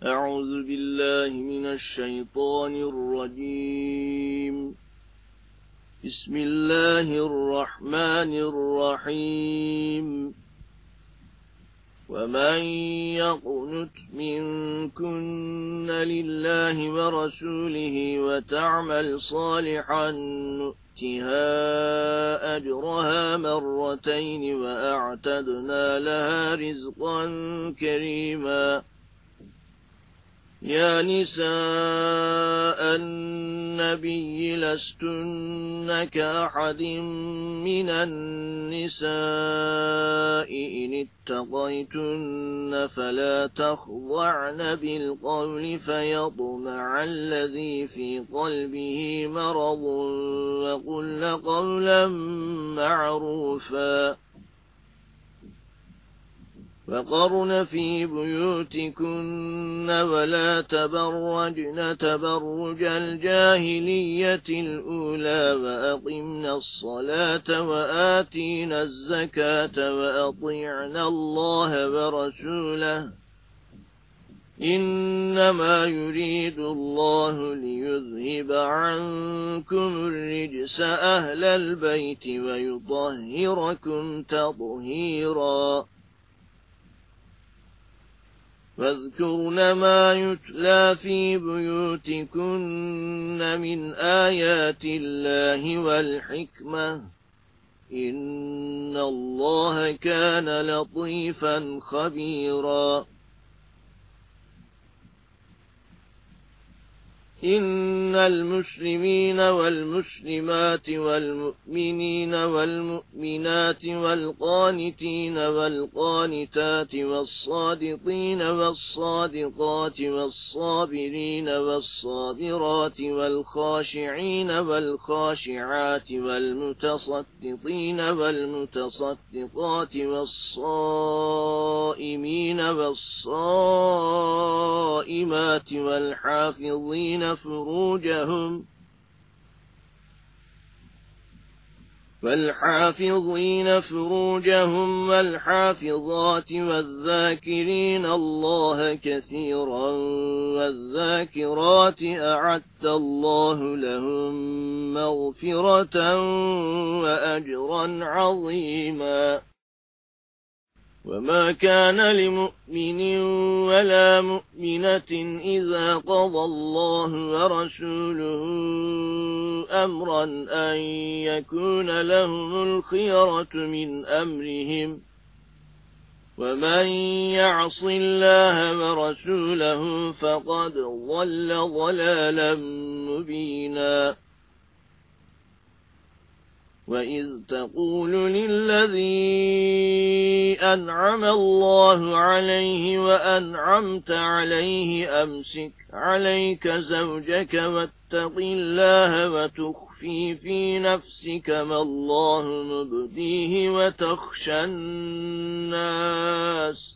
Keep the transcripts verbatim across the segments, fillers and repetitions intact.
أعوذ بالله من الشيطان الرجيم. بسم الله الرحمن الرحيم. ومن يقنت منكن لله ورسوله وتعمل صالحا نؤتها أجرها مرتين وأعتدنا لها رزقا كريما. يا نساء النبي لستن كأحد من النساء إن اتقيتن فلا تخضعن بالقول فيطمع الذي في قلبه مرض وقلن قولا معروفا. وقرن في بيوتكن ولا تبرجن تبرج الجاهلية الأولى وأقمنا الصلاة وآتينا الزكاة وأطيعنا الله ورسوله إنما يريد الله ليذهب عنكم الرجس أهل البيت ويطهركم تطهيرا. واذكرن ما يتلى في بيوتكن من آيات الله والحكمة إن الله كان لطيفا خبيرا. إن المسلمين والمسلمات والمؤمنين والمؤمنات والقانتين والقانتات والصادقين والصادقات والصابرين والصابرات والخاشعين والخاشعات والمتصدقين والمتصدقات والصائمين والصائمات والحافظين فروجهم والحافظين فروجهم والحافظات والذاكرين الله كثيرا والذاكرات أعد الله لهم مغفرة وأجرا عظيما. وما كان لمؤمن ولا مؤمنة إذا قضى الله ورسوله أمرا أن يكون لهم الخيرة من أمرهم ومن يعص الله ورسوله فقد ضل ضلالا مبينا. وإذ تقول للذي أنعم الله عليه وأنعمت عليه أمسك عليك زوجك واتق الله وتخفي في نفسك ما الله مبديه وتخشى الناس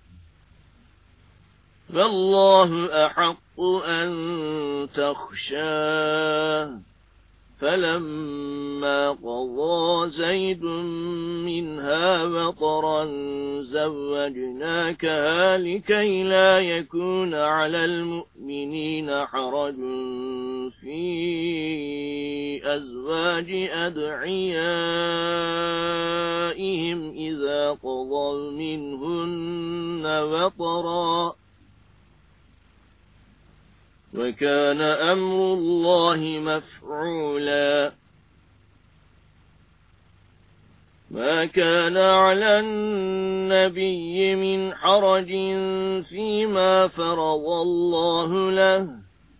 والله أحق أن تخشاه. فلما قضى زيد منها وطرا زوجناكها لكي لا يكون على المؤمنين حرج في أزواج أدعيائهم إذا قضوا منهن وطرا وكان أمر الله مفعولا. ما كان على النبي من حرج فيما فرض الله له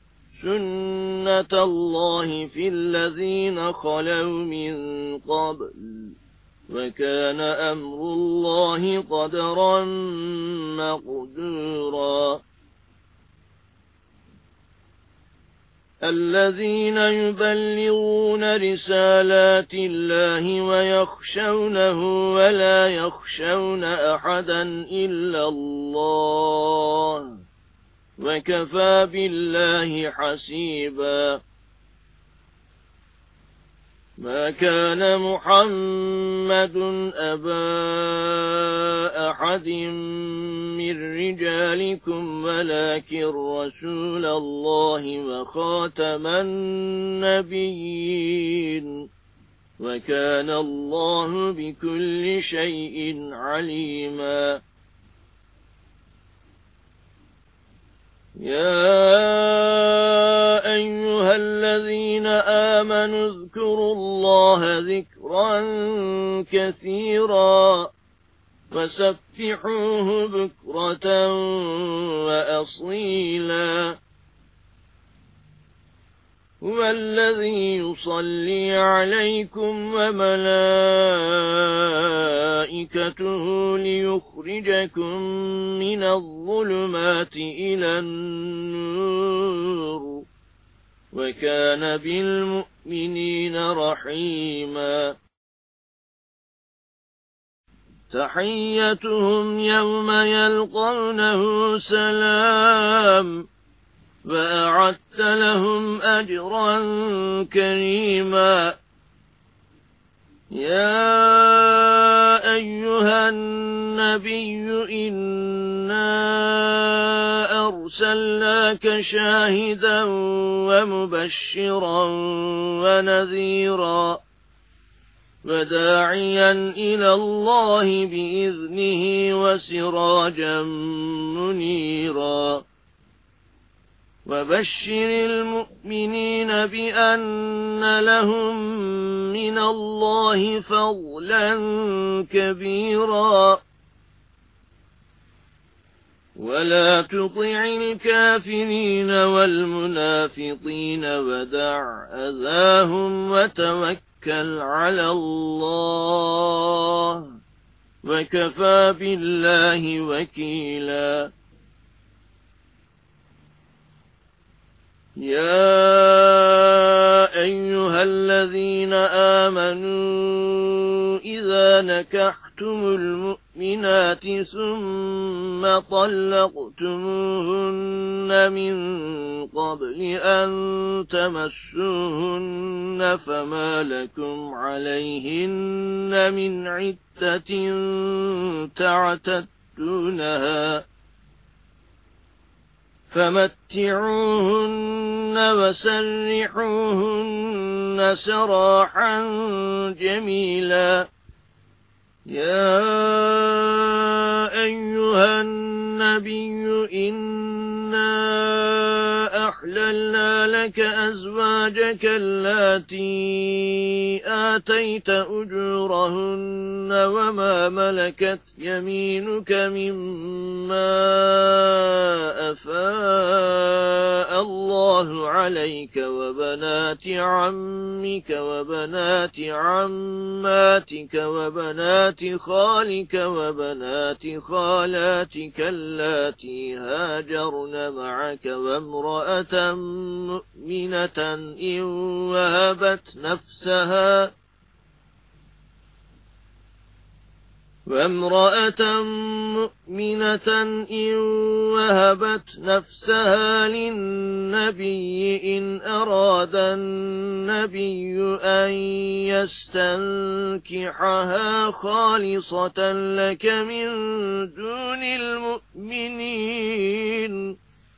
سنة الله في الذين خلوا من قبل وكان أمر الله قدرا مقدورا. الذين يبلغون رسالات الله ويخشونه ولا يخشون أحدا إلا الله وكفى بالله حسيبا. ما كان محمد أبا أحد من رجالكم ولكن رسول الله وخاتم النبيين وكان الله بكل شيء عليما يا أيها الذين آمنوا اذكروا الله ذكرا كثيرا وسبحوه بكرة وأصيلا هو الذي يصلي عليكم وملائكته ليخرجكم من الظلمات إلى النور وكان بالمؤمنين رحيما تحيتهم يوم يلقونه سلام وأعدت لهم أجرا كريما يا أيها النبي إنا أرسلناك شاهدا ومبشرا ونذيرا وداعيا إلى الله بإذنه وسراجا منيرا وبشر المؤمنين بأن لهم من الله فضلا كبيرا ولا تطع الكافرين والمنافقين ودع أذاهم وتوكل على الله وكفى بالله وكيلا يا أيها الذين آمنوا إذا نكحتم المؤمنات ثم طلقتموهن من قبل أن تمسوهن فما لكم عليهن من عدة تعتدونها فمتعوهن وسرحوهن سراحا جميلا يا أيها النبي إنا أحللنا لك أزواجك اللاتي آتيت أجورهن وما ملكت يمينك مما أفاء الله عليك وبنات عمك وبنات عماتك وبنات خالك وبنات خالاتك اللاتي هاجرن معك وامرأة مؤمنة إن وهبت نفسها وامرأة مؤمنة إن وهبت نفسها للنبي إن أراد النبي أن يستنكحها خالصة لك من دون المؤمنين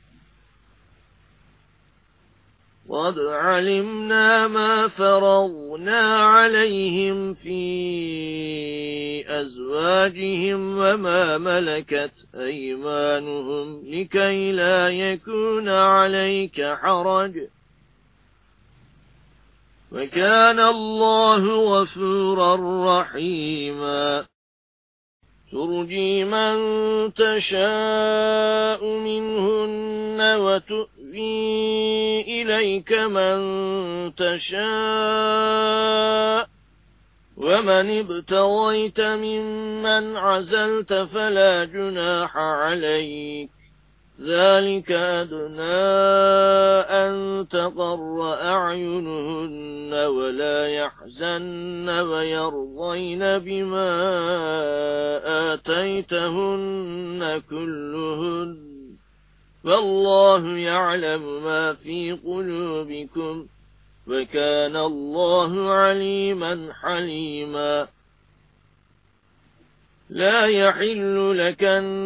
قد علمنا ما فرضنا عليهم في أزواجهم وما ملكت أيمانهم لكي لا يكون عليك حرج وكان الله غفورا رحيما ترجي من تشاء منهن وتؤمن إليك من تشاء ومن ابتغيت ممن عزلت فلا جناح عليك ذلك أدنى أن تقر أعينهن ولا يحزن ويرضين بما آتيتهن كلهن والله يعلم ما في قلوبكم وكان الله عليما حليما لا يحل لك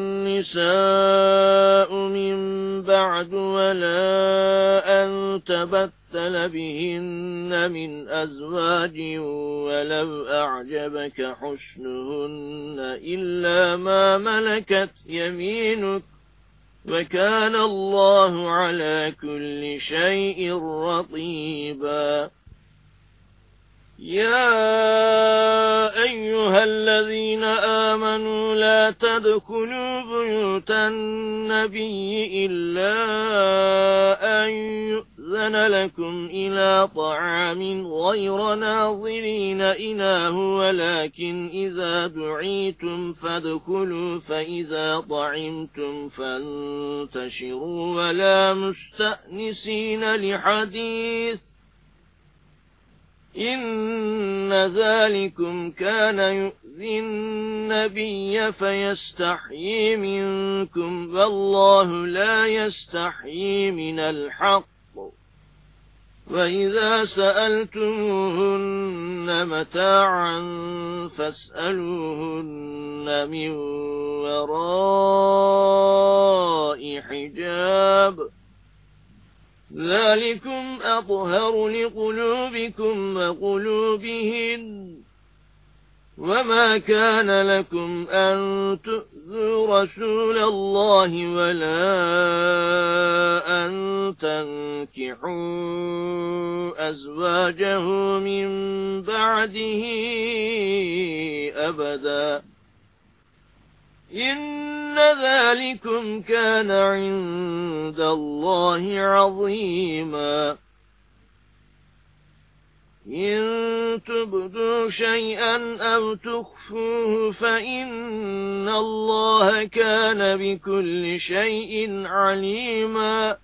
النساء من بعد ولا أن تبتل بهن من أزواج ولو أعجبك حسنهن إلا ما ملكت يمينك وكان الله على كل شيء رقيبا يا أيها الذين آمنوا لا تدخلوا بيوت النبي إلا أن يؤذن لكم إلى طعام غير ناظرين إناه ولكن إذا دعيتم فادخلوا فإذا طعمتم فانتشروا ولا مستأنسين لحديث إن ذلكم كان يؤذي النبي فيستحيي منكم والله لا يستحيي من الحق وإذا سألتموهن متاعا فاسألوهن من وراء حجاب ذلكم أطهر لقلوبكم وقلوبهن وما كان لكم أن تؤذوا رسول الله ولا أن تنكحوا أزواجه من بعده أبدا إن ذلكم كان عند الله عظيما إن تبدوا شيئا أو تخفوه فإن الله كان بكل شيء عليما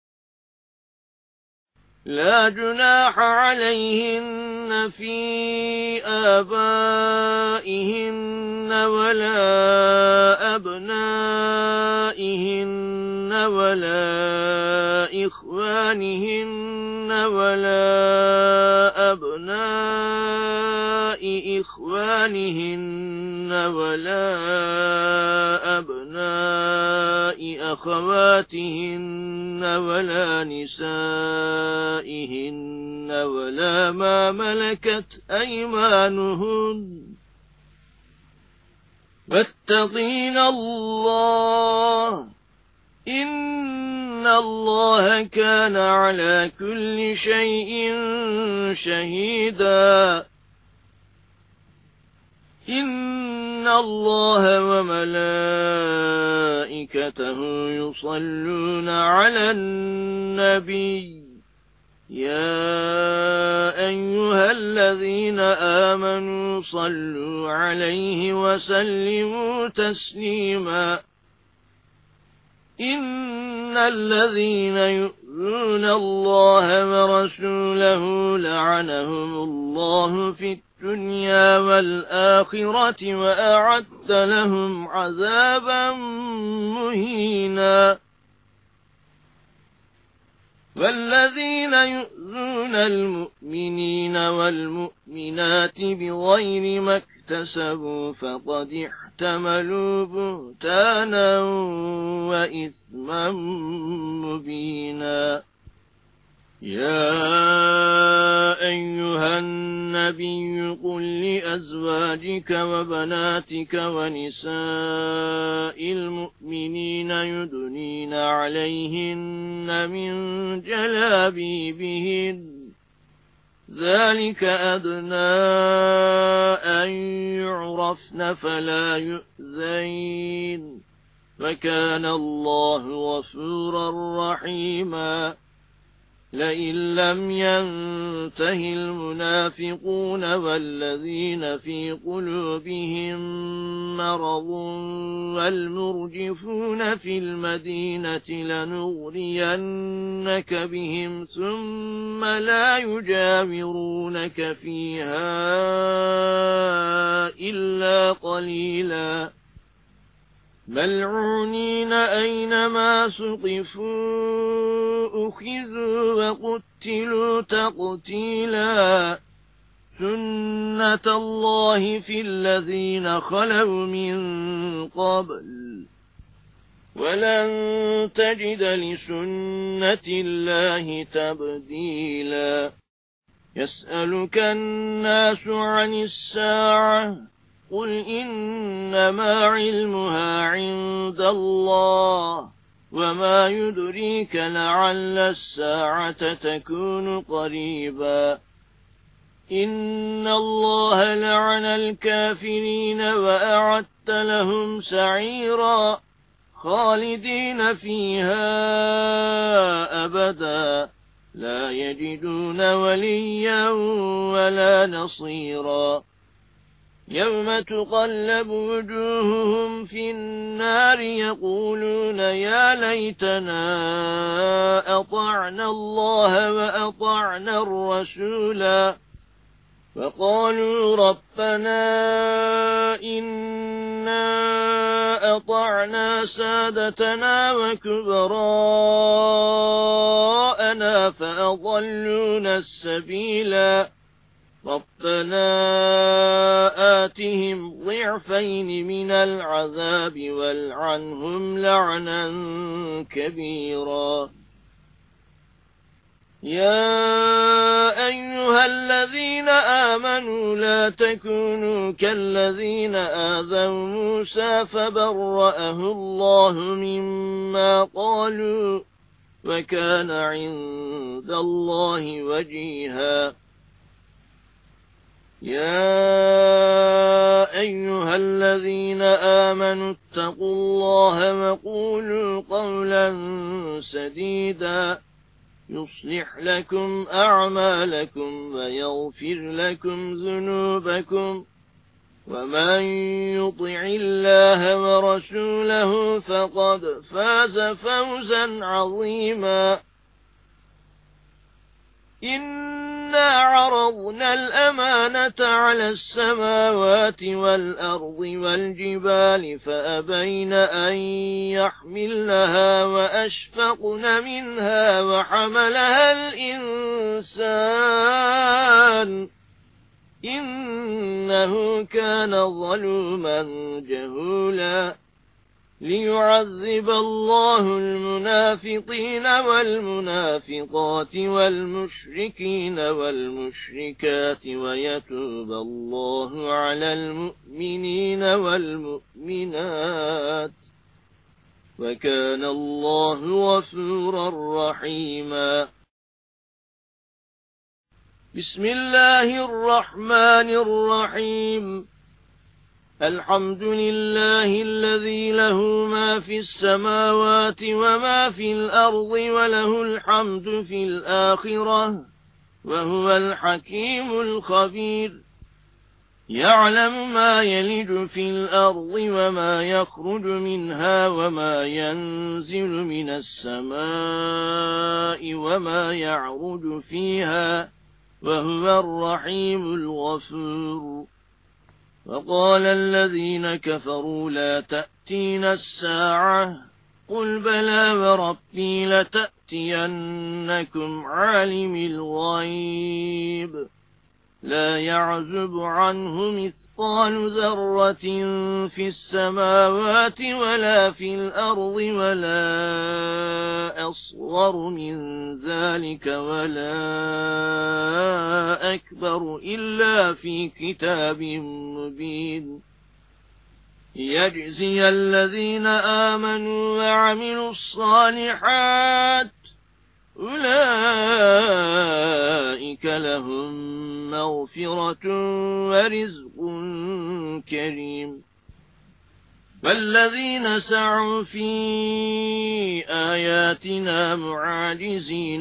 لا جناح عليهن في آبائهن ولا أبنائهن ولا إخوانهن ولا أبناء إخوانهن ولا أبناء أخواتهن ولا نسائهن ولا ما ملكت أيمانهن واتقين الله إن الله كان على كل شيء شهيدا إن الله وملائكته يصلون على النبي يا أيها الذين آمنوا صلوا عليه وسلموا تسليما إن الذين يؤذون الله ورسوله لعنهم الله في الدنيا والآخرة وأعد لهم عذابا مهينا والذين يؤذون المؤمنين والمؤمنات بغير ما اكتسبوا فقد احتملوا بهتانا وإثما مبينا يا أيها النبي قل لأزواجك وبناتك ونساء المؤمنين يدنين عليهن من جلابيبهن ذلك أدنى أن يعرفن فلا يؤذين وكان الله غفورا رحيما لئن لم ينته المنافقون والذين في قلوبهم مرض والمرجفون في المدينة لنغرينك بهم ثم لا يجاورونك فيها إلا قليلا ملعونين أينما ثقفوا أخذوا وقتلوا تقتيلا سنة الله في الذين خلوا من قبل ولن تجد لسنة الله تبديلا يسألك الناس عن الساعة قل إنما علمها عند الله وما يدريك لعل الساعة تكون قريبا إن الله لعن الكافرين وأعد لهم سعيرا خالدين فيها أبدا لا يجدون وليا ولا نصيرا يوم تقلب وجوههم في النار يقولون يا ليتنا أطعنا الله وأطعنا الرسولا فقالوا ربنا إنا أطعنا سادتنا وكبراءنا فأضلونا السبيلا ربنا آتهم ضعفين من العذاب والعنهم لعنا كبيرا يا أيها الذين آمنوا لا تكونوا كالذين آذوا موسى فبرأه الله مما قالوا وكان عند الله وجيها يا أيها الذين آمنوا اتقوا الله وقولوا قولا سديدا يصلح لكم أعمالكم ويغفر لكم ذنوبكم ومن يطع الله ورسوله فقد فاز فوزا عظيما إنا عرضنا الأمانة على السماوات والأرض والجبال فأبين أن يحملنها وأشفقن منها وحملها الإنسان إنه كان ظلوما جهولا ليعذب الله المنافقين والمنافقات والمشركين والمشركات ويتوب الله على المؤمنين والمؤمنات وكان الله غفورا رحيما بسم الله الرحمن الرحيم الحمد لله الذي له ما في السماوات وما في الأرض وله الحمد في الآخرة وهو الحكيم الخبير يعلم ما يلج في الأرض وما يخرج منها وما ينزل من السماء وما يعرج فيها وهو الرحيم الغفور وقال الذين كفروا لا تأتينا الساعة قل بلى وربي لتأتينكم عالم الغيب لا يعزب عنه مثقال ذرة في السماوات ولا في الأرض ولا أصغر من ذلك ولا أكبر إلا في كتاب مبين يجزي الذين آمنوا وعملوا الصالحات أولئك لهم مغفرة ورزق كريم والذين سعوا في آياتنا معاجزين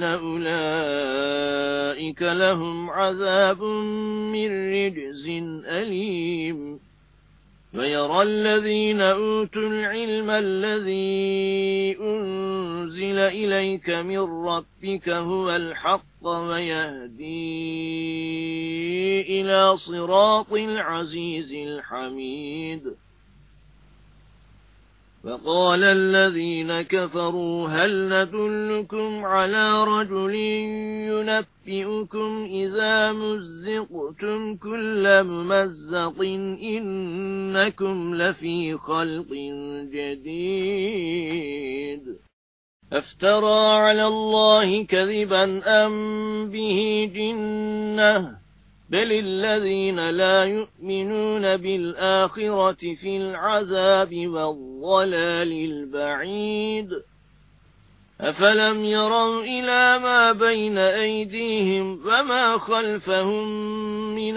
أولئك لهم عذاب من رجز أليم ويرى الذين أوتوا العلم الذي أنزل إليك من ربك هو الحق ويهدي إلى صراط العزيز الحميد وقال الذين كفروا هل ندلكم على رجل ينبئكم إذا مزقتم كل ممزق إنكم لفي خلق جديد أفترى على الله كذبا أم به جنة بل الذين لا يؤمنون بالآخرة في العذاب والضلال البعيد أفلم يروا إلى ما بين أيديهم وما خلفهم من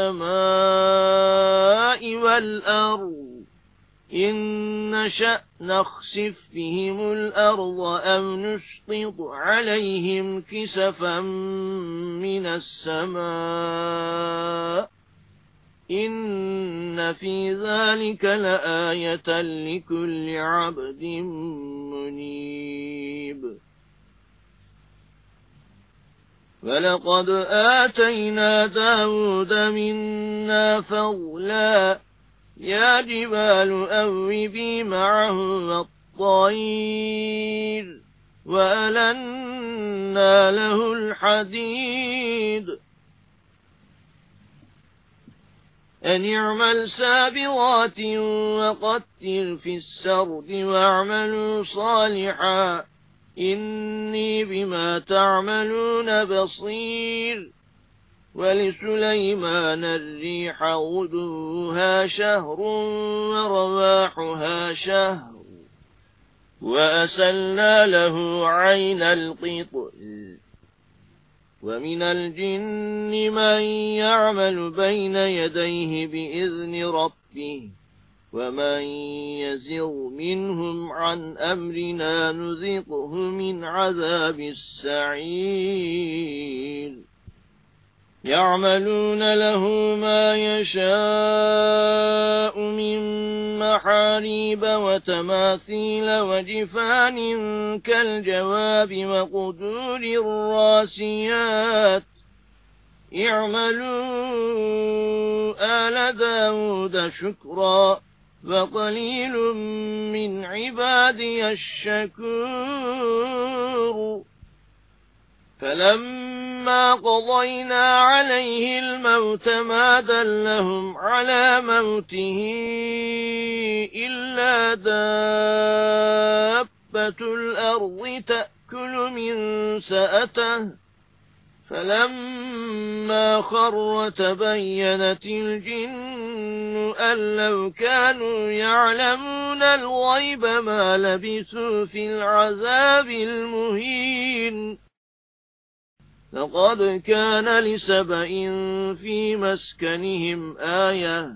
السماء والأرض إن نشأ نخسف بهم الأرض أو نسقط عليهم كسفا من السماء إن في ذلك لآية لكل عبد منيب ولقد آتينا داود منا فضلا يا جبال أوبي معه والطير وألنا له الحديد أن اعمل سابغات وقدر في السرد واعملوا صالحا إني بما تعملون بصير ولسليمان الريح غدوها شهر ورواحها شهر وأسلنا له عين القطر ومن الجن من يعمل بين يديه بإذن ربه ومن يزغ منهم عن أمرنا نذقه من عذاب السعير يعملون له ما يشاء من محاريب وتماثيل وجفان كالجواب وقدور الراسيات اعملوا آل داود شكرا وقليل من عبادي الشكور فلما قضينا عليه الموت ما دلهم على موته إلا دابة الأرض تأكل من سأته فلما خر تبينت الجن أن لو كانوا يعلمون الغيب ما لبثوا في العذاب المهين لقد كان لسبإ في مسكنهم آية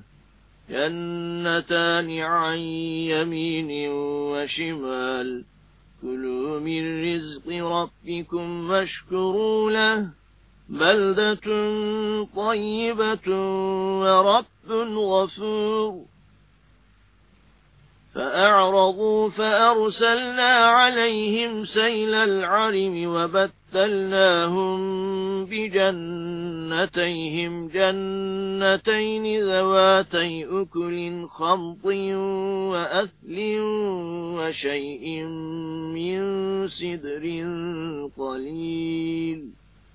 جنتان عن يمين وشمال كلوا من رزق ربكم واشكروا له بلدة طيبة ورب غفور فأعرضوا فأرسلنا عليهم سيل العرم وبدلناهم بجنتيهم جنتين ذواتي أكل خمط وأثل وشيء من سدر قليل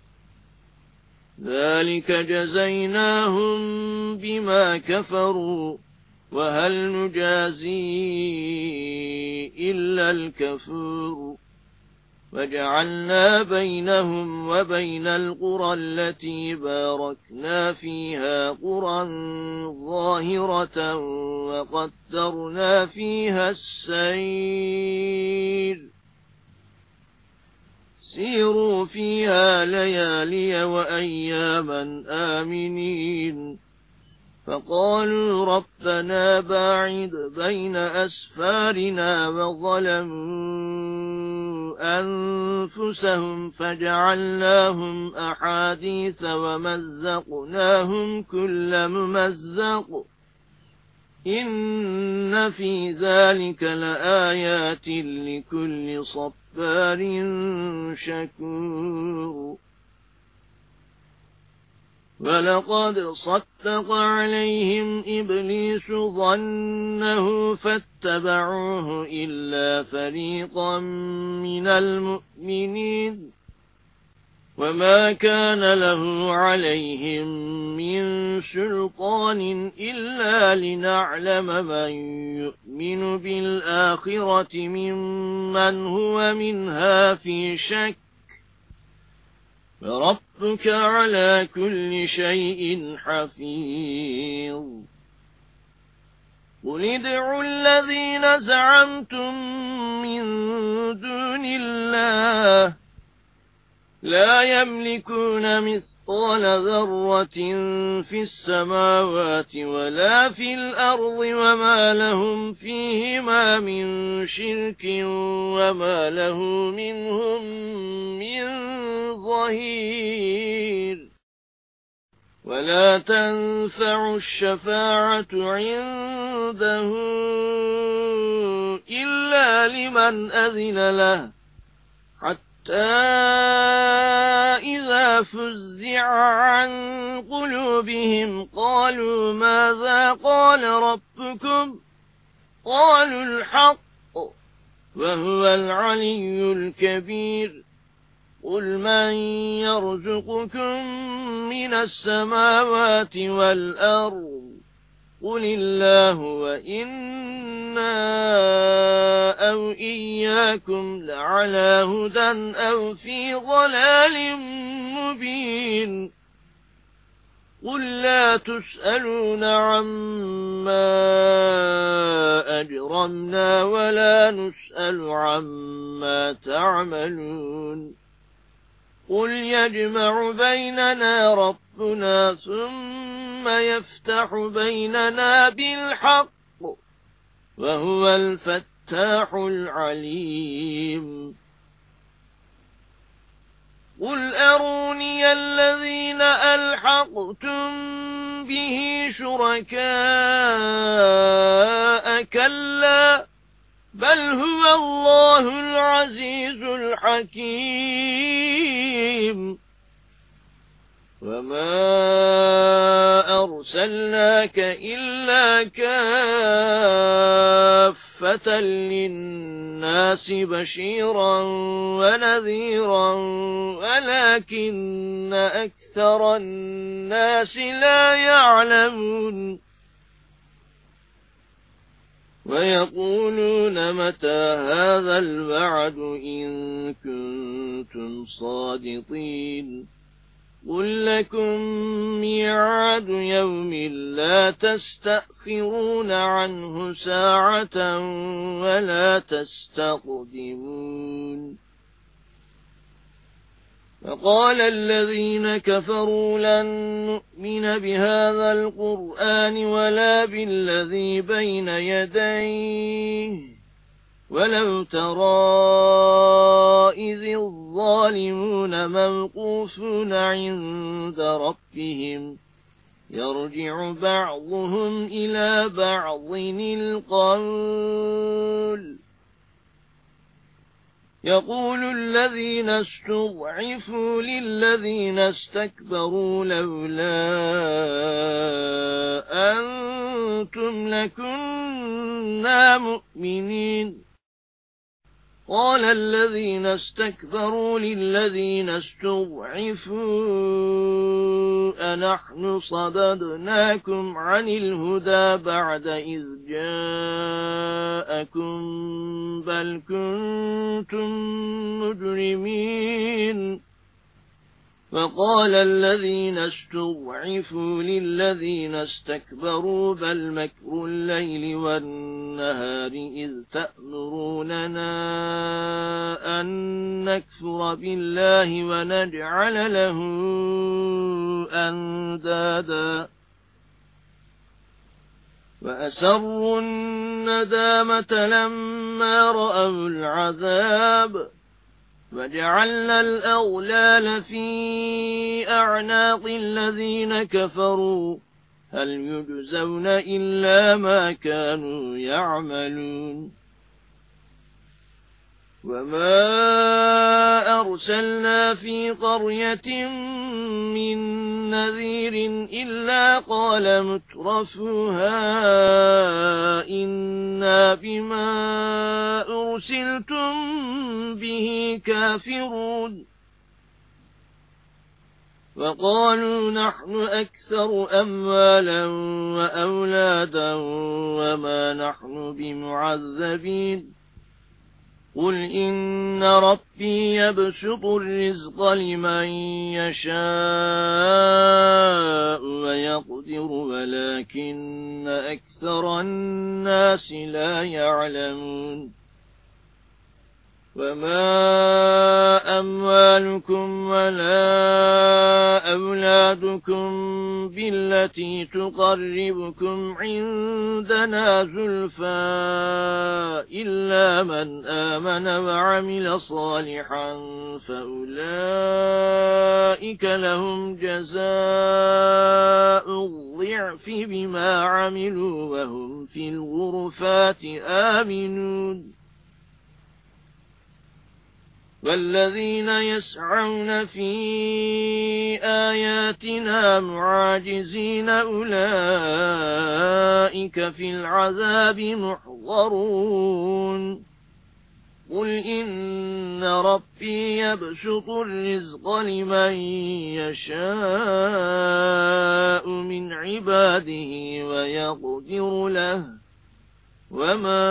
ذلك جزيناهم بما كفروا وهل نجازي إلا الكفور وجعلنا بينهم وبين القرى التي باركنا فيها قرى ظاهرة وقدرنا فيها السير سيروا فيها ليالي وأياما آمنين فقالوا ربنا باعد بين أسفارنا وظلموا أنفسهم فجعلناهم أحاديث ومزقناهم كل ممزق إن في ذلك لآيات لكل صبار شكور ولقد صدق عليهم إبليس ظنه فاتبعوه إلا فريقا من المؤمنين وما كان له عليهم من سلطان إلا لنعلم من يؤمن بالآخرة ممن هو منها في شك فربك على كل شيء حفيظ قل ادعوا الذين زعمتم من دون الله لا يملكون مثقال ذرة في السماوات ولا في الأرض وما لهم فيهما من شرك وما له منهم من ظهير ولا تنفع الشفاعة عنده إلا لمن أذن له إذا فزع عن قلوبهم قالوا ماذا قال ربكم قالوا الحق وهو العلي الكبير قل من يرزقكم من السماوات والأرض قل الله وإنا أو إياكم لعلى هدى أو في ضلال مبين قل لا تسألون عما أجرمنا ولا نسأل عما تعملون قل يجمع بيننا ربنا ثم يفتح بيننا بالحق وهو الفتاح العليم قل أروني الذين ألحقتم به شركاء كلا بل هو الله العزيز الحكيم وما أرسلناك إلا كافة للناس بشيرا ونذيرا ولكن أكثر الناس لا يعلمون ويقولون متى هذا الوعد إن كنتم صادقين قل لكم ميعاد يوم لا تستأخرون عنه ساعة ولا تستقدمون فقال الذين كفروا لن نؤمن بهذا القرآن ولا بالذي بين يديه ولو ترى إذ الظالمون موقوفون عند ربهم يرجع بعضهم إلى بعض القول يقول الذين استضعفوا للذين استكبروا لولا أنتم لكنا مؤمنين قال الذين استكبروا للذين استضعفوا أنحن صددناكم عن الهدى بعد إذ جاءكم بل كنتم مجرمين وقال الذين استضعفوا للذين استكبروا بل مكر الليل والنهار إذ تأمروننا أن نكفر بالله ونجعل له أندادا وأسروا الندامة لما رأوا العذاب وجعلنا الأغلال في أعناق الذين كفروا هل يجزون إلا ما كانوا يعملون وما أرسلنا في قرية من نذير إلا قال مترفوها إنا بما أرسلتم به كافرون وقالوا نحن أكثر أموالا وأولادا وما نحن بمعذبين قل إن ربي يبسط الرزق لمن يشاء ويقدر ولكن أكثر الناس لا يعلمون وما أموالكم ولا أولادكم بالتي تقربكم عندنا زلفى إلا من آمن وعمل صالحا فأولئك لهم جزاء الضعف بما عملوا وهم في الغرفات آمنون والذين يسعون في آياتنا معاجزين أولئك في العذاب محضرون قل إن ربي يبسط الرزق لمن يشاء من عباده ويقدر له وما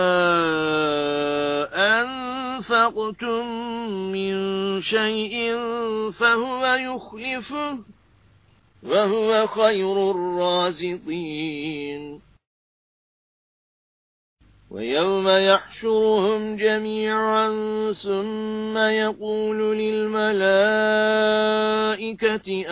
أنفقتم من شيء فهو يخلفه وهو خير الرازقين ويوم يحشرهم جميعا ثم يقول للملائكة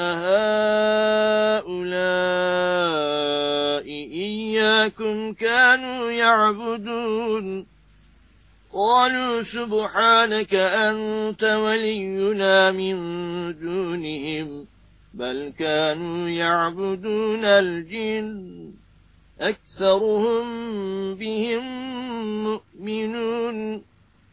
أهؤلاء إياكم كانوا يعبدون قالوا سبحانك أنت ولينا من دونهم بل كانوا يعبدون الجن أكثرهم بهم مؤمنون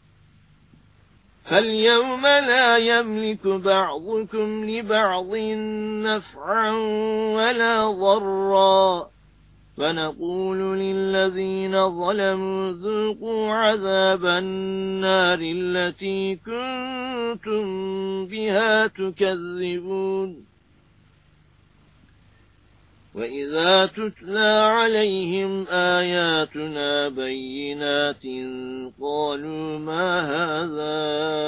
فاليوم لا يملك بعضكم لبعض نفعا ولا ضرا فنقول للذين ظلموا ذوقوا عذاب النار التي كنتم بها تكذبون وإذا تتلى عليهم آياتنا بينات قالوا ما هذا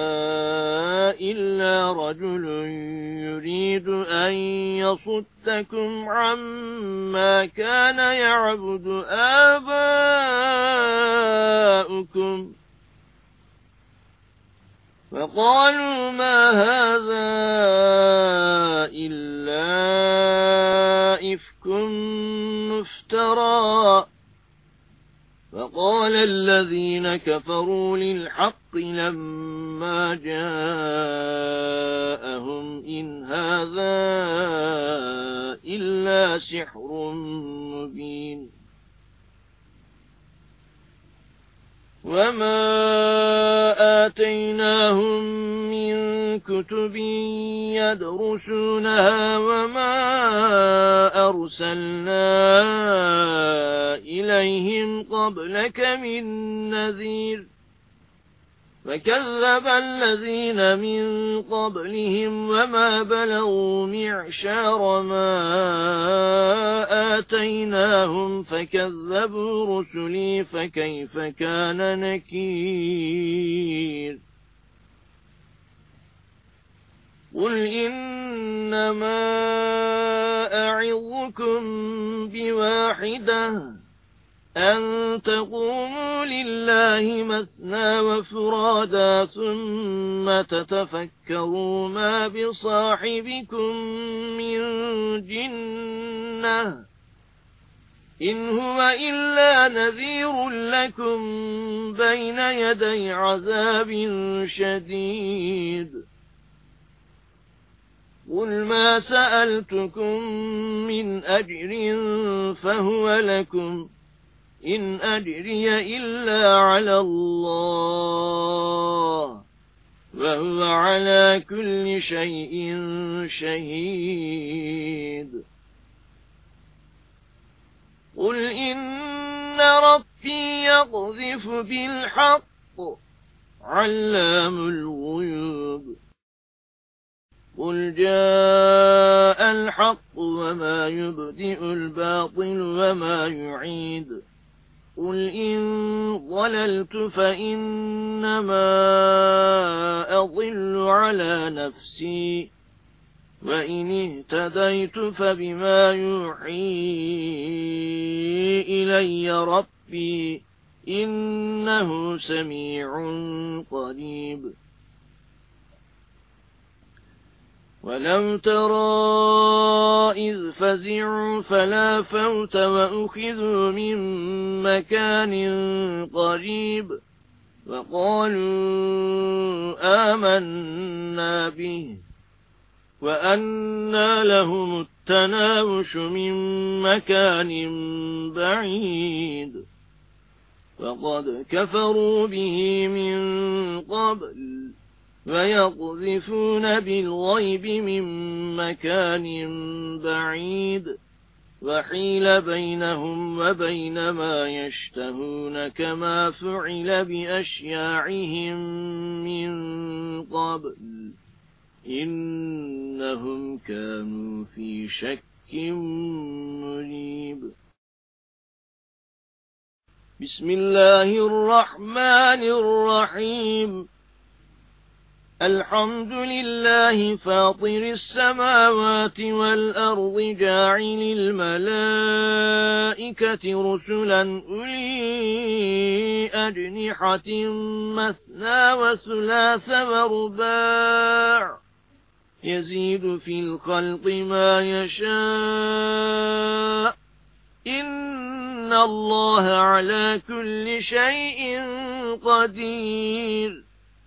إلا رجل يريد أن يصدكم عما كان يعبد آباؤكم فقالوا ما هذا إلا إفك مفترى فقال الذين كفروا للحق لما جاءهم إن هذا إلا سحر مبين وما آتيناهم من كتب يدرسونها وما أرسلنا إليهم قبلك من نذير فكذب الذين من قبلهم وما بلغوا معشار ما آتيناهم فكذبوا رسلي فكيف كان نكير قل إنما أعظكم بواحدة أن تقوموا لله مثنى وفرادا ثم تتفكروا ما بصاحبكم من جنة إن هو إلا نذير لكم بين يدي عذاب شديد قل ما سألتكم من أجر فهو لكم إن أجري إلا على الله وهو على كل شيء شهيد قل إن ربي يقذف بالحق علام الغيوب قل جاء الحق وما يبدئ الباطل وما يعيد قل إن ضللت فإنما أضل على نفسي وإن اهتديت فبما يوحي إلي ربي إنه سميع قريب ولو ترى إذ فزعوا فلا فوت وأخذوا من مكان قريب وقالوا آمنا به وأنى لهم التناوش من مكان بعيد وقد كفروا به من قبل ويقذفون بالغيب من مكان بعيد وحيل بينهم وبين ما يشتهون كما فعل بأشياعهم من قبل إنهم كانوا في شك مريب بسم الله الرحمن الرحيم الحمد لله فاطر السماوات والأرض جاعل الملائكة رسلا أولي أجنحة مثنى وثلاث ورباع يزيد في الخلق ما يشاء إن الله على كل شيء قدير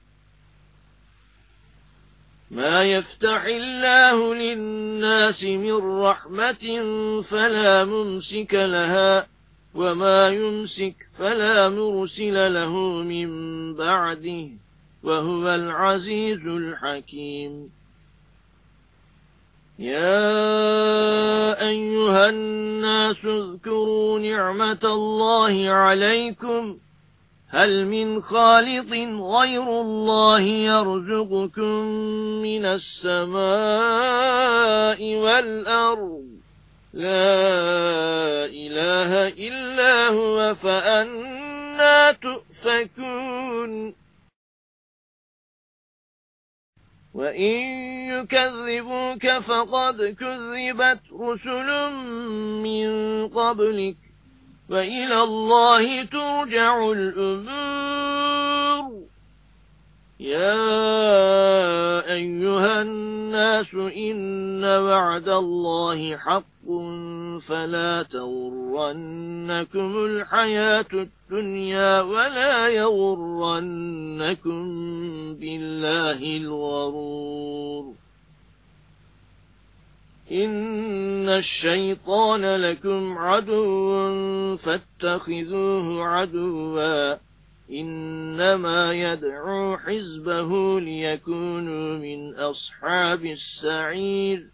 ما يفتح الله للناس من رحمة فلا ممسك لها وما يمسك فلا مرسل له من بعده وهو العزيز الحكيم يا أيها الناس اذكروا نعمة الله عليكم هل من خالق غير الله يرزقكم من السماء والأرض لا إله إلا هو فأنى تؤفكون وإن يكذبوك فقد كذبت رسل من قبلك وإلى الله ترجع الأمور يا أيها الناس إن وعد الله حق فلا تغرنكم الحياة الدنيا ولا يغرنكم بالله الغرور إن الشيطان لكم عدو فاتخذوه عدوا إنما يدعو حزبه ليكونوا من أصحاب السعير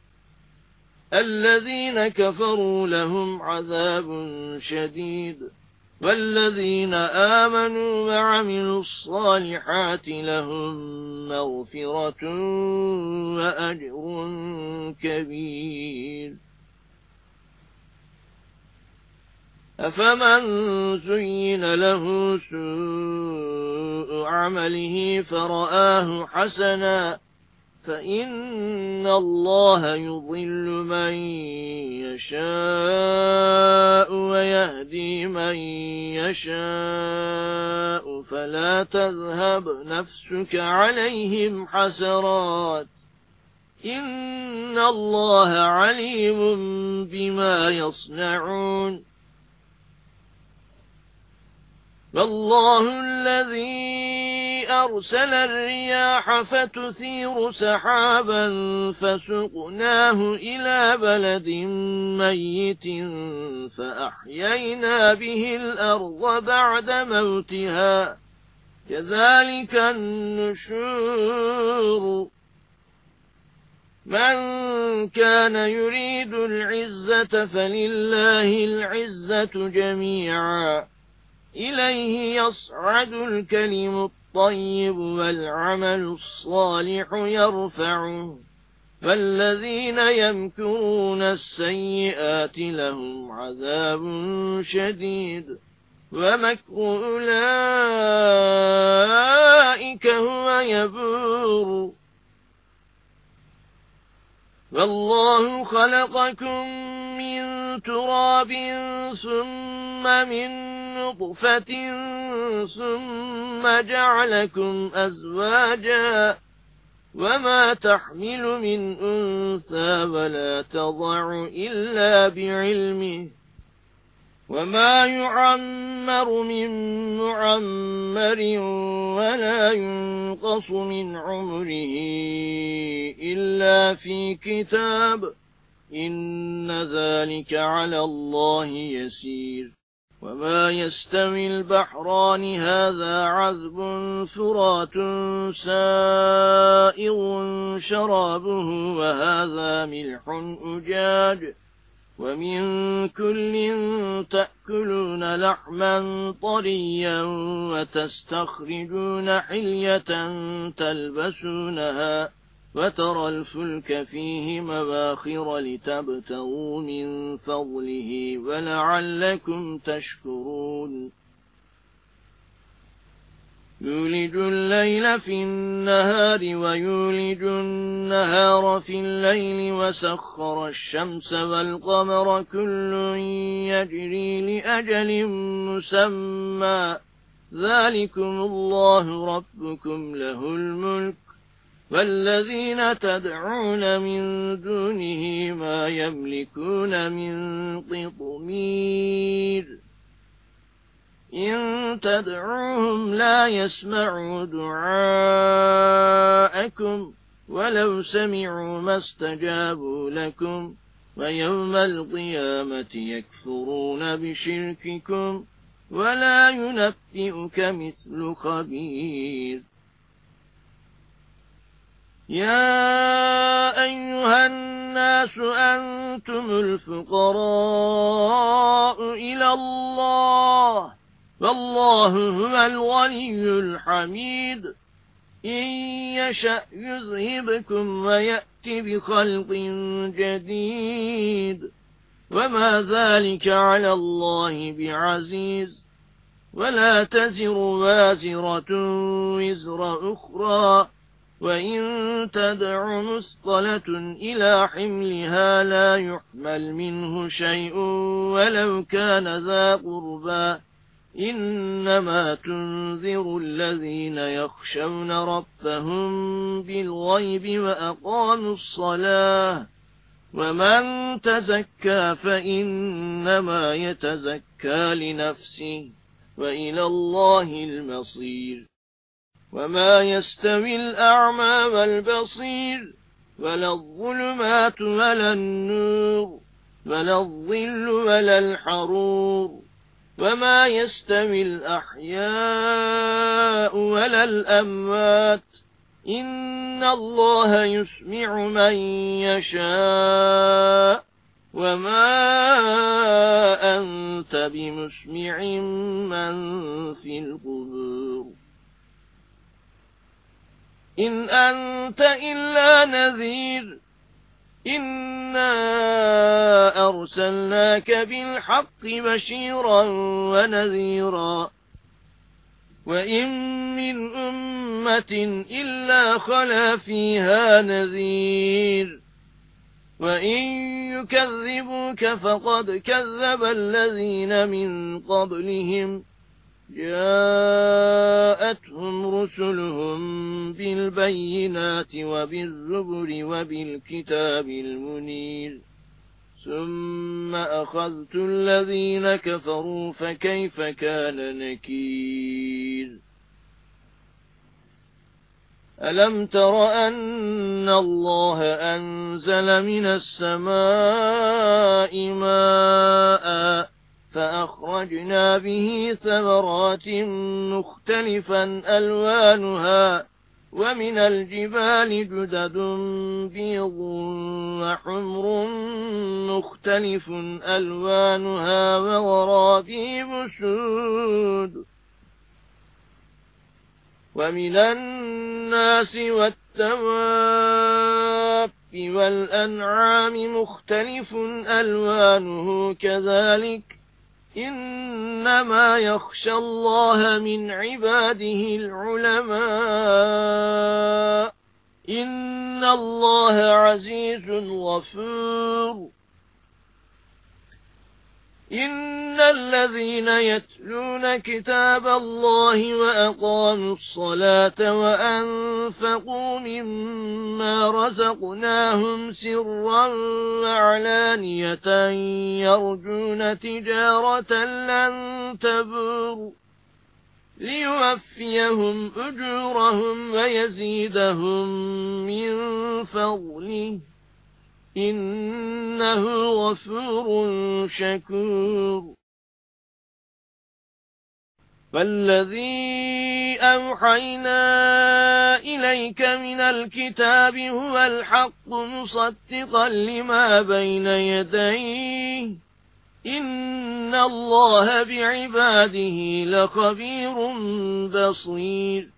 الذين كفروا لهم عذاب شديد والذين آمنوا وعملوا الصالحات لهم مغفرة وأجر كبير أفمن زين له سوء عمله فرآه حسنا فإن الله يضل من يشاء ويهدي من يشاء فلا تذهب نفسك عليهم حسرات إن الله عليم بما يصنعون والله الذي أرسل الرياح فتثير سحابا فسقناه إلى بلد ميت فأحيينا به الأرض بعد موتها كذلك النشور من كان يريد العزة فلله العزة جميعا إليه يصعد الكلم الطيب والعمل الصالح يرفعه فالذين يمكرون السيئات لهم عذاب شديد ومكر أولئك هو يبور والله خلقكم من تراب ثم من نطفة ثم جعلكم أزواجا وما تحمل من أنثى ولا تضع إلا بعلمه وما يعمر من معمر ولا ينقص من عمره إلا في كتاب إن ذلك على الله يسير وما يستوي البحران هذا عذب فرات سائغ شرابه وهذا ملح أجاج ومن كل تأكلون لحما طريا وتستخرجون حلية تلبسونها وترى الفلك فيه مواخر لتبتغوا من فضله ولعلكم تشكرون يولج الليل في النهار ويولج النهار في الليل وسخر الشمس والقمر كل يجري لأجل مسمى ذلكم الله ربكم له الملك والذين تدعون من دونه ما يملكون من قطمير إن تدعوهم لا يسمعوا دعاءكم ولو سمعوا ما استجابوا لكم ويوم القيامة يكفرون بشرككم ولا ينبئك مثل خبير يا أيها الناس أنتم الفقراء إلى الله والله هو الغني الحميد إن يشأ يذهبكم ويأت بخلق جديد وما ذلك على الله بعزيز ولا تزر وازرة وزر أخرى وإن تدع مثقلة إلى حملها لا يحمل منه شيء ولو كان ذا قربى إنما تنذر الذين يخشون ربهم بالغيب وأقاموا الصلاة ومن تزكى فإنما يتزكى لنفسه وإلى الله المصير وما يستوي الأعمى والبصير ولا الظلمات ولا النور ولا الظل ولا الحرور وما يستوي الأحياء ولا الأموات إن الله يسمع من يشاء وما أنت بمسمع من في القبور إن أنت إلا نذير إنا أرسلناك بالحق بشيرا ونذيرا وإن من أمة إلا خلا فيها نذير وإن يكذبوك فقد كذب الذين من قبلهم جاءتهم رسلهم بالبينات وبالزبر وبالكتاب المنير ثم أخذت الذين كفروا فكيف كان نكير ألم تر أن الله أنزل من السماء ماء فأخرجنا به ثمرات مختلفا ألوانها ومن الجبال جدد بيض وحمر مختلف ألوانها وغرابيب سود ومن الناس والدواب والأنعام مختلف ألوانه كذلك إنما يخشى الله من عباده العلماء إن الله عزيز غفور إن الذين يتلون كتاب الله وأقاموا الصلاة وأنفقوا مما رزقناهم سرا وعلانية يرجون تجارة لن تبور ليوفيهم أجورهم ويزيدهم من فضله إنه غفور شكور والذي أوحينا إليك من الكتاب هو الحق مصدقا لما بين يديه إن الله بعباده لخبير بصير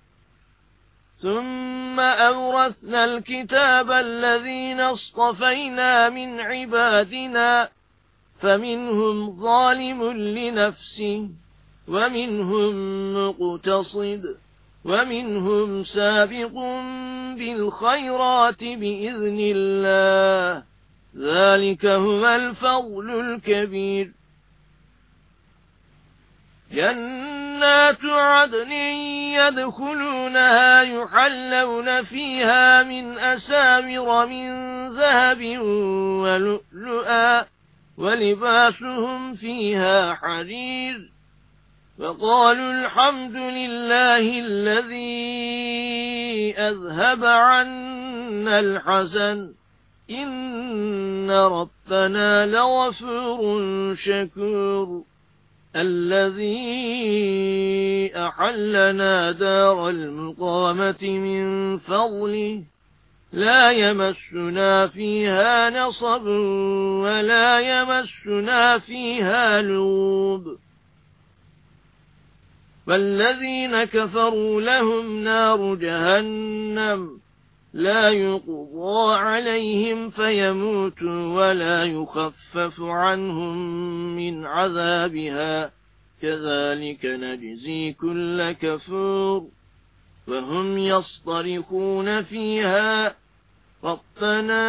ثم أورثنا الكتاب الذين اصطفينا من عبادنا فمنهم ظالم لنفسه ومنهم مقتصد ومنهم سابق بالخيرات بإذن الله ذلك هو الفضل الكبير جنات عدن يدخلونها يحلون فيها من أسامر من ذهب ولؤلؤا ولباسهم فيها حرير وقالوا الحمد لله الذي أذهب عنا الحزن إن ربنا لغفور شكور الذي أحلنا دار المقامة من فضله لا يمسنا فيها نصب ولا يمسنا فيها لغوب والذين كفروا لهم نار جهنم لا يقضى عليهم فيموتوا ولا يخفف عنهم من عذابها كذلك نجزي كل كفور وهم يصطرخون فيها ربنا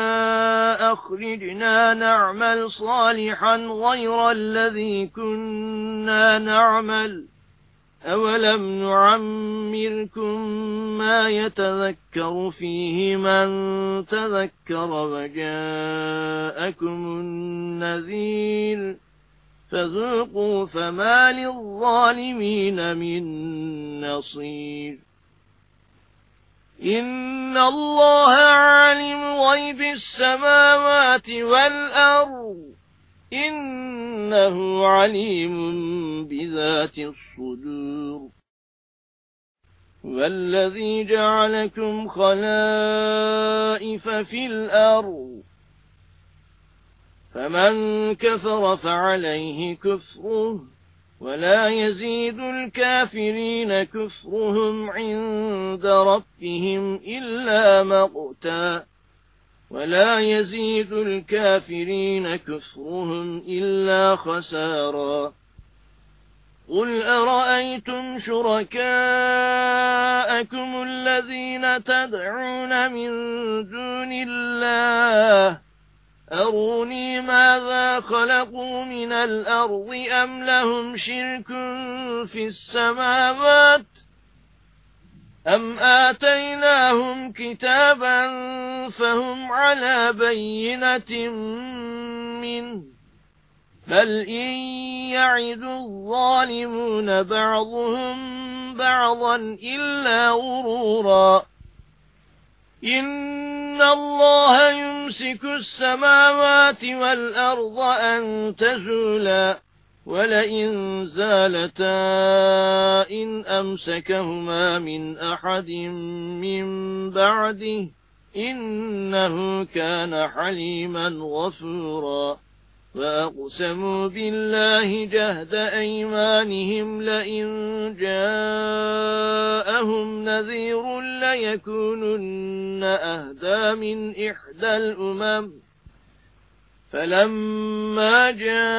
أخرجنا نعمل صالحا غير الذي كنا نعمل أولم نعمركم ما يتذكر فيه من تذكر وجاءكم النذير فذوقوا فما للظالمين من نصير إن الله عالم غيب السماوات والأرض إنه عليم بذات الصدور والذي جعلكم خلائف في الأرض فمن كفر فعليه كفره ولا يزيد الكافرين كفرهم عند ربهم إلا مقتا ولا يزيد الكافرين كفرهم إلا خسارا قل أرأيتم شركاءكم الذين تدعون من دون الله أروني ماذا خلقوا من الأرض أم لهم شرك في السماوات أم آتيناهم كتابا فهم على بينة منه بل إن يعد الظالمون بعضهم بعضا إلا غرورا إن الله يمسك السماوات والأرض أن تزولا ولئن زالتا إن أمسكهما من أحد من بعده إنه كان حليما غفورا وأقسموا بالله جهد أيمانهم لئن جاءهم نذير ليكونن أهدى من إحدى الأمم فلما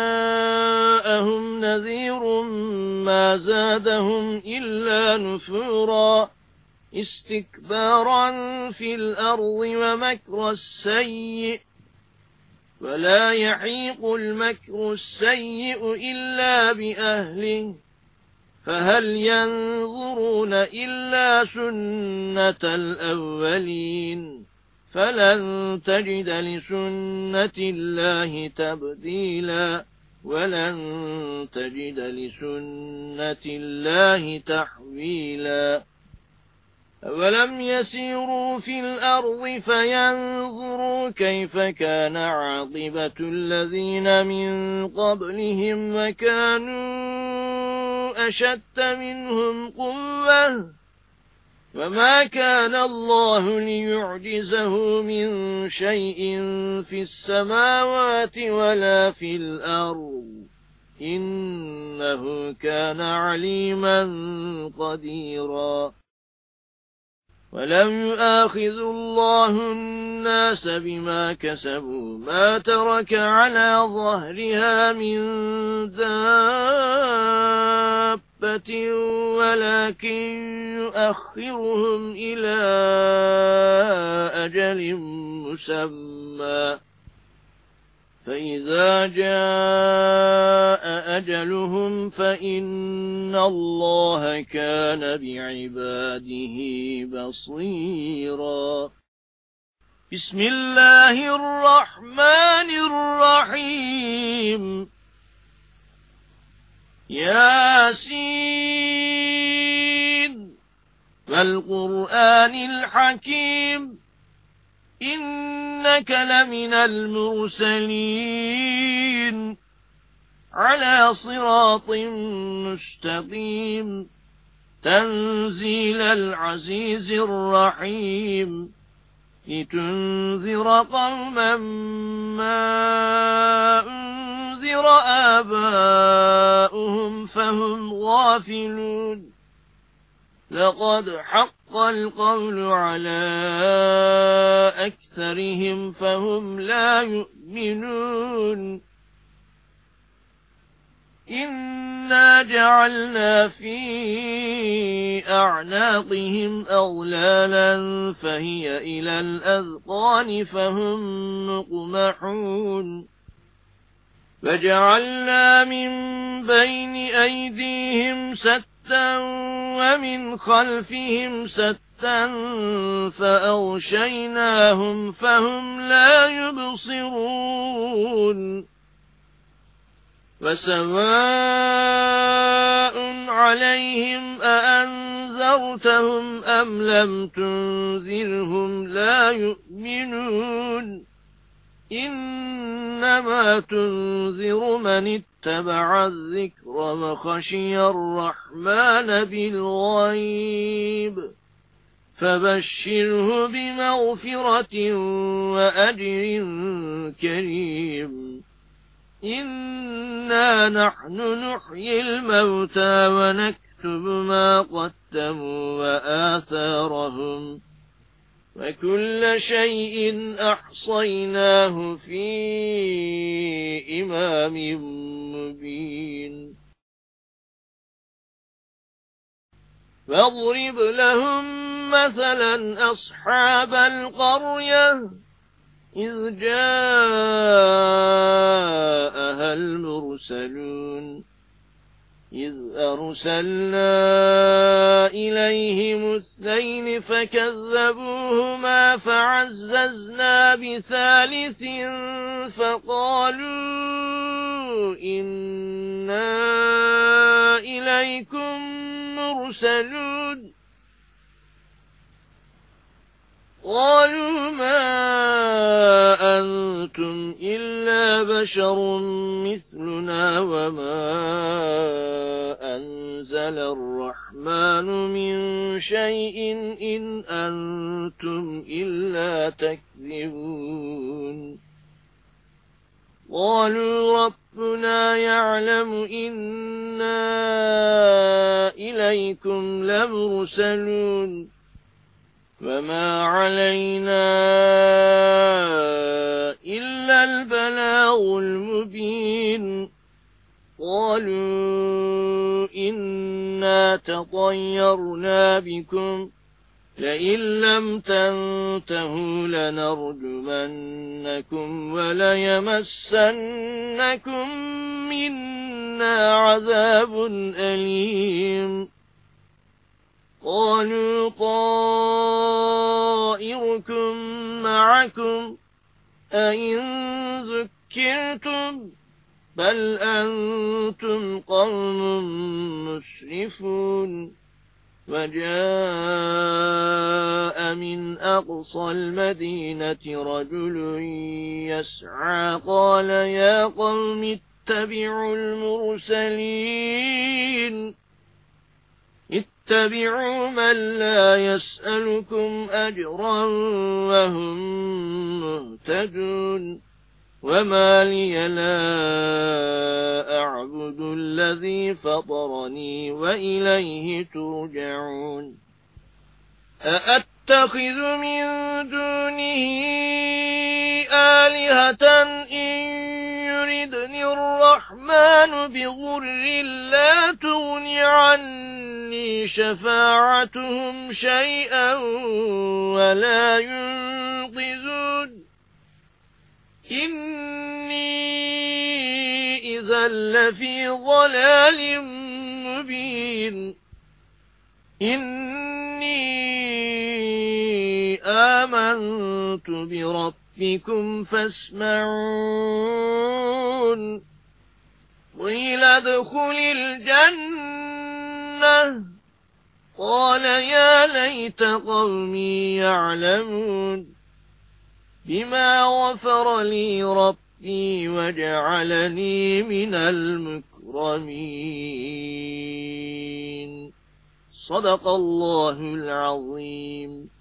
جاءهم نذير ما زادهم إلا نفورا استكبارا في الأرض ومكر السيء ولا يحيق المكر السيء إلا بأهله فهل ينظرون إلا سنة الأولين فلن تجد لسنة الله تبديلا ولن تجد لسنة الله تحويلا أولم يسيروا في الأرض فينظروا كيف كان عاقبة الذين من قبلهم وكانوا أشد منهم قوة وما كان الله ليعجزه من شيء في السماوات ولا في الأرض إنه كان عليما قديرا ولم يؤاخذ الله الناس بما كسبوا ما ترك على ظهرها من دابة ولكن يؤخرهم إلى أجل مسمى فإذا جاء أجلهم فإن الله كان بعباده بصيرا بسم الله الرحمن الرحيم ياسين والقرآن الحكيم إنك لمن المرسلين على صراط مستقيم تنزيل العزيز الرحيم لتنذر قوما ما أنذر آباؤهم فهم غافلون لقد حق القول على أكثرهم فهم لا يؤمنون إنا جعلنا في أعناقهم أغلالا فهي إلى الأذقان فهم مقمحون وجعلنا من بين أيديهم ستا ومن خلفهم ستا فأغشيناهم فهم لا يبصرون وسواء عليهم أأنذرتهم أم لم تنذرهم لا يؤمنون إنما تنذر من اتبع الذكر وخشي الرحمن بالغيب فبشره بمغفرة وأجر كريم إنا نحن نحيي الموتى ونكتب ما قدموا وآثارهم وكل شيء أحصيناه في إمام مبين واضرب لهم مثلا أصحاب القرية إذ جاءها المرسلون إذ أرسلنا إليهم اثنين فكذبوهما فعززنا بثالث فقالوا إنا إليكم مرسلون قالوا ما أنتم إلا إلا بشر مثلنا وما أنزل الرحمن من شيء إن أنتم إلا تكذبون قالوا ربنا يعلم إنا إليكم لمرسلون وما علينا إلا البلاغ المبين قالوا إنا تطيرنا بكم لئن لم تنتهوا لنرجمنكم وليمسنكم منا عذاب أليم قالوا طائركم معكم أئن ذكرتم بل أنتم قوم مسرفون وجاء من أقصى المدينة رجل يسعى قال يا قوم اتبعوا المرسلين اتبعوا من لا يسألكم أجرا وهم مهتدون وما لي لا أعبد الذي فطرني وإليه ترجعون أأتخذ من دونه آلهة إن يردني الرحمن بضر لا تغن عني شفاعتهم شيئا ولا ينقذون إني إذا لفي ضلال مبين إني آمنت بربكم فاسمعون قيل ادخل الجنة قال يا ليت قومي يعلمون بما غفر لي ربي وجعلني من المكرمين صدق الله العظيم.